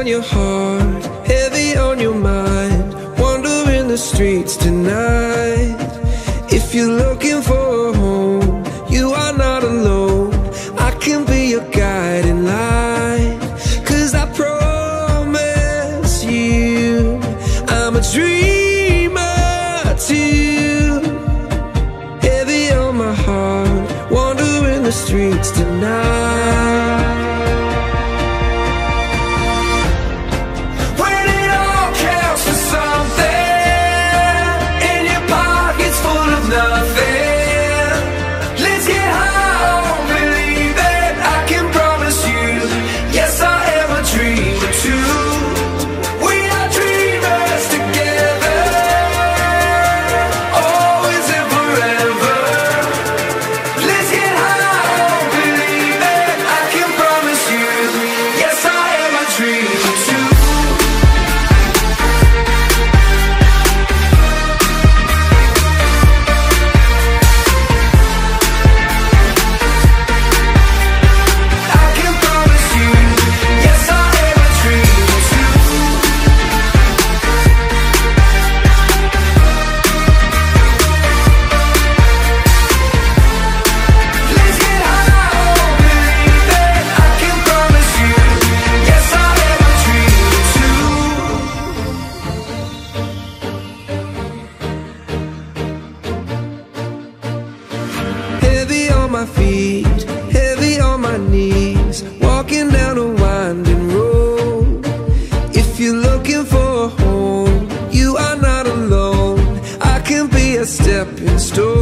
on your heart, heavy on your mind, wandering the streets tonight. If you're looking for a home, you are not alone. I can be your guiding light, 'cause I promise you I'm a dreamer too. Heavy on my heart, wandering the streets tonight. My feet, heavy on my knees, walking down a winding road. If you're looking for a home, you are not alone. I can be a stepping stone.